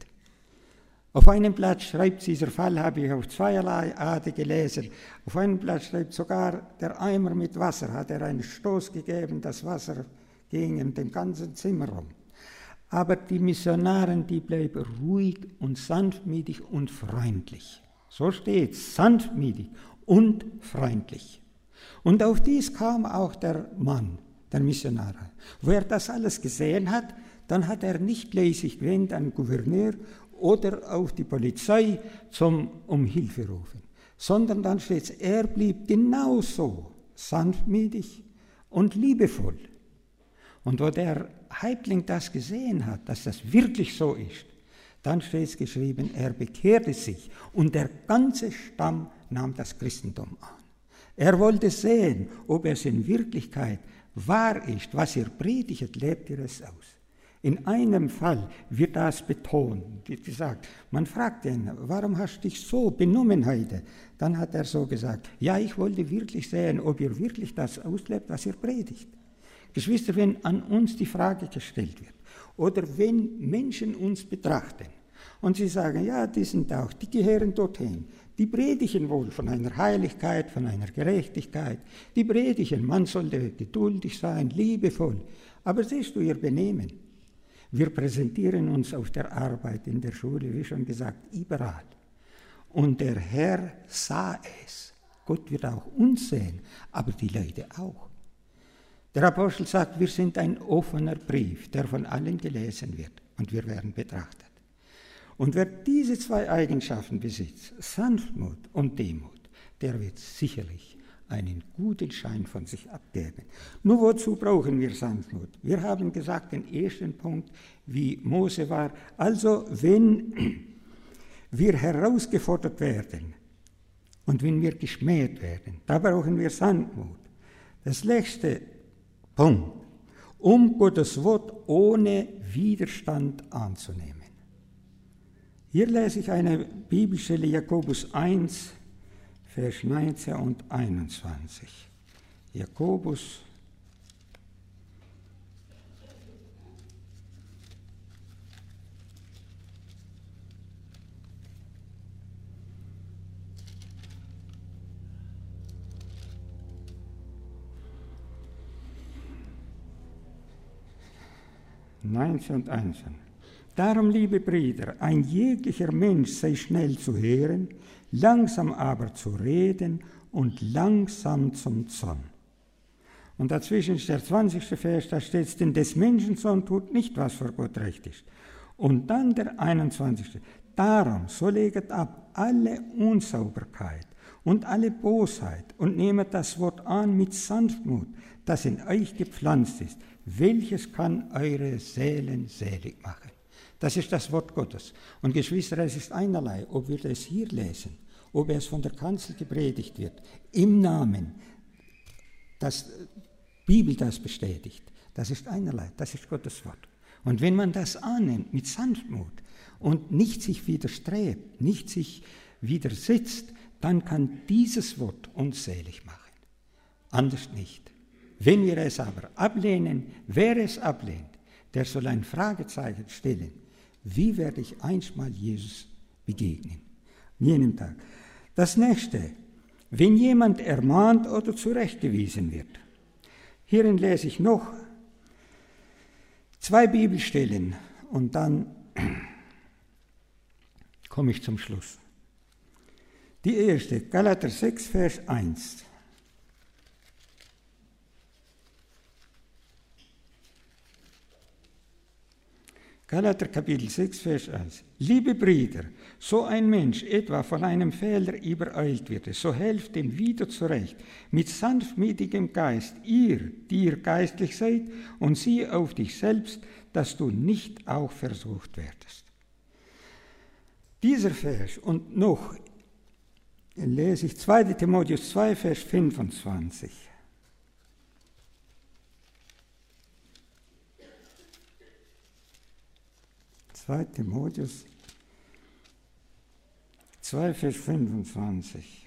Auf einem Blatt schreibt, dieser Fall habe ich auf zweierlei Art gelesen, auf einem Blatt schreibt sogar, der Eimer mit Wasser hat er einen Stoß gegeben, das Wasser ging in dem ganzen Zimmer rum. Aber die Missionaren, die bleiben ruhig und sanftmütig und freundlich. So steht es, sanftmütig und freundlich. Und auf dies kam auch der Mann, der Missionar. Wo er das alles gesehen hat, dann hat er nicht gleich sich gewendet an den Gouverneur oder auf die Polizei um Hilfe rufen, sondern dann steht es, er blieb genauso sanftmütig und liebevoll. Und wo der Häuptling das gesehen hat, dass das wirklich so ist, dann steht es geschrieben, er bekehrte sich und der ganze Stamm nahm das Christentum an. Er wollte sehen, ob es in Wirklichkeit wahr ist, was ihr predigt, lebt ihr es aus. In einem Fall wird das betont, wie gesagt, man fragt ihn, warum hast du dich so benommen heute? Dann hat er so gesagt, ja, ich wollte wirklich sehen, ob ihr wirklich das auslebt, was ihr predigt. Geschwister, wenn an uns die Frage gestellt wird, oder wenn Menschen uns betrachten und sie sagen, ja, die sind auch, die gehören dorthin, die predigen wohl von einer Heiligkeit, von einer Gerechtigkeit, die predigen, man sollte geduldig sein, liebevoll, aber siehst du ihr Benehmen? Wir präsentieren uns auf der Arbeit, in der Schule, wie schon gesagt, überall. Und der Herr sah es. Gott wird auch uns sehen, aber die Leute auch. Der Apostel sagt, wir sind ein offener Brief, der von allen gelesen wird und wir werden betrachtet. Und wer diese zwei Eigenschaften besitzt, Sanftmut und Demut, der wird sicherlich einen guten Schein von sich abgeben. Nur wozu brauchen wir Sanftmut? Wir haben gesagt, den ersten Punkt, wie Mose war. Also wenn wir herausgefordert werden und wenn wir geschmäht werden, da brauchen wir Sanftmut. Das letzte Punkt, um Gottes Wort ohne Widerstand anzunehmen. Hier lese ich eine Bibelstelle, Jakobus 1, Vers 19 und 21. Jakobus 19 und 21. Darum, liebe Brüder, ein jeglicher Mensch sei schnell zu hören, langsam aber zu reden und langsam zum Zorn. Und dazwischen ist der 20. Vers, da steht es, denn des Menschensohn tut nicht, was vor Gott recht ist. Und dann der 21. Darum, so leget ab alle Unsauberkeit und alle Bosheit und nehmet das Wort an mit Sanftmut, das in euch gepflanzt ist, welches kann eure Seelen selig machen. Das ist das Wort Gottes. Und Geschwister, es ist einerlei, ob wir das hier lesen, ob es von der Kanzel gepredigt wird, im Namen, dass Bibel das bestätigt. Das ist einerlei, das ist Gottes Wort. Und wenn man das annimmt mit Sanftmut und nicht sich widerstrebt, nicht sich widersetzt, dann kann dieses Wort uns selig machen. Anders nicht. Wenn wir es aber ablehnen, wer es ablehnt, der soll ein Fragezeichen stellen. Wie werde ich einstmal Jesus begegnen? An jenem Tag. Das nächste, wenn jemand ermahnt oder zurechtgewiesen wird. Hierin lese ich noch 2 Bibelstellen und dann komme ich zum Schluss. Die erste, Galater 6, Vers 1. Galater Kapitel 6, Vers 1. Liebe Brüder, so ein Mensch etwa von einem Fehler übereilt wird, so helft ihm wieder zurecht, mit sanftmütigem Geist, ihr, die ihr geistlich seid, und siehe auf dich selbst, dass du nicht auch versucht werdest. Dieser Vers und noch lese ich 2. Timotheus 2, Vers 25. 2. Timotheus 2, Vers 25.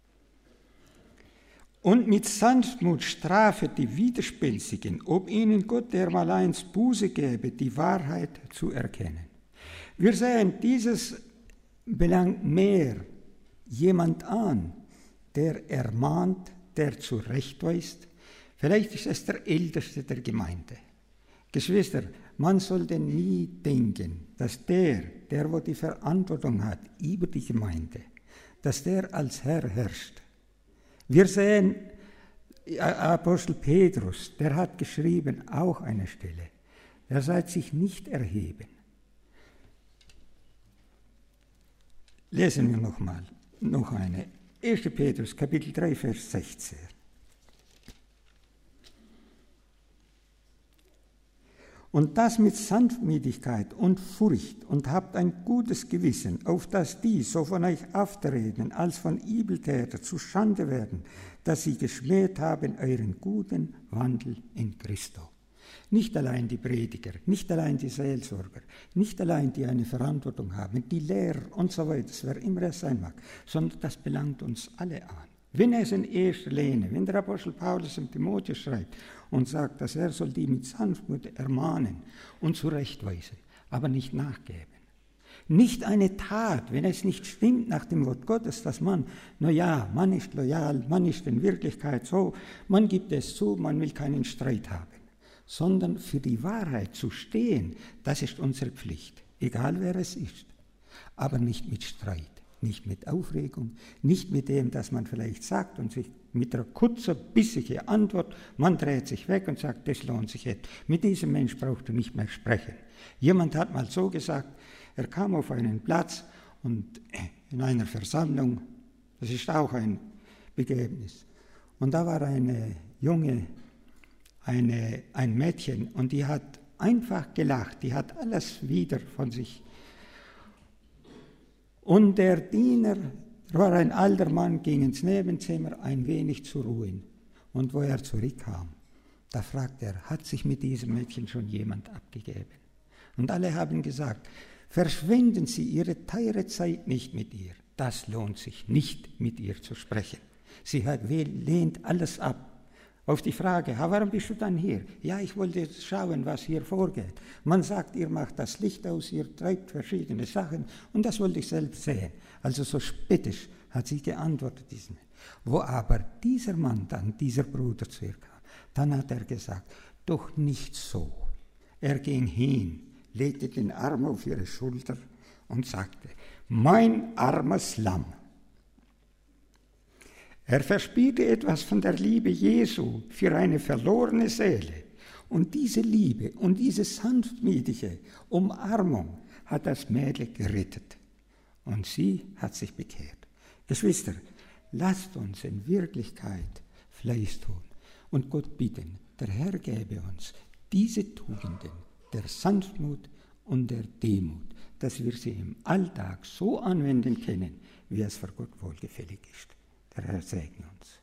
Und mit Sanftmut strafet die Widerspenstigen, ob ihnen Gott dermaleins Buße gäbe, die Wahrheit zu erkennen. Wir sehen, dieses belangt mehr jemand an, der ermahnt, der zurechtweist. Vielleicht ist es der Älteste der Gemeinde. Geschwister, man sollte nie denken, dass der wo die Verantwortung hat über die Gemeinde, dass der als Herr herrscht. Wir sehen, Apostel Petrus, der hat geschrieben, auch eine Stelle, der soll sich nicht erheben. Lesen wir noch eine. 1. Petrus, Kapitel 3, Vers 16. Und das mit Sanftmütigkeit und Furcht, und habt ein gutes Gewissen, auf dass die, so von euch auftreten, als von Übeltäter zu Schande werden, dass sie geschmäht haben euren guten Wandel in Christo. Nicht allein die Prediger, nicht allein die Seelsorger, nicht allein die eine Verantwortung haben, die Lehrer und so weiter, wer immer es sein mag, sondern das belangt uns alle an. Wenn es in erster Linie, wenn der Apostel Paulus im Timotheus schreibt und sagt, dass er soll die mit Sanftmut ermahnen und zurechtweisen, aber nicht nachgeben. Nicht eine Tat, wenn es nicht stimmt nach dem Wort Gottes, dass man ist loyal, man ist in Wirklichkeit so, man gibt es zu, man will keinen Streit haben, sondern für die Wahrheit zu stehen, das ist unsere Pflicht, egal wer es ist, aber nicht mit Streit. Nicht mit Aufregung, nicht mit dem, dass man vielleicht sagt und sich mit einer kurzen, bissigen Antwort, man dreht sich weg und sagt, das lohnt sich nicht. Mit diesem Mensch brauchst du nicht mehr sprechen. Jemand hat mal so gesagt, er kam auf einen Platz und in einer Versammlung, das ist auch ein Begebnis, und da war eine Junge, ein Mädchen, und die hat einfach gelacht, die hat alles wieder von sich. Und der Diener, war ein alter Mann, ging ins Nebenzimmer ein wenig zu ruhen. Und wo er zurückkam, da fragte er, hat sich mit diesem Mädchen schon jemand abgegeben? Und alle haben gesagt, verschwenden Sie Ihre teure Zeit nicht mit ihr. Das lohnt sich nicht, mit ihr zu sprechen. Sie lehnt alles ab. Auf die Frage, warum bist du dann hier? Ja, ich wollte jetzt schauen, was hier vorgeht. Man sagt, ihr macht das Licht aus, ihr treibt verschiedene Sachen und das wollte ich selbst sehen. Also so spöttisch hat sie geantwortet. Wo aber dieser Mann dann, dieser Bruder zu ihr kam, dann hat er gesagt, doch nicht so. Er ging hin, legte den Arm auf ihre Schulter und sagte: Mein armes Lamm. Er verspürte etwas von der Liebe Jesu für eine verlorene Seele. Und diese Liebe und diese sanftmütige Umarmung hat das Mädel gerettet. Und sie hat sich bekehrt. Geschwister, lasst uns in Wirklichkeit Fleiß tun und Gott bitten, der Herr gebe uns diese Tugenden der Sanftmut und der Demut, dass wir sie im Alltag so anwenden können, wie es für Gott wohlgefällig ist. Der Herr segne uns.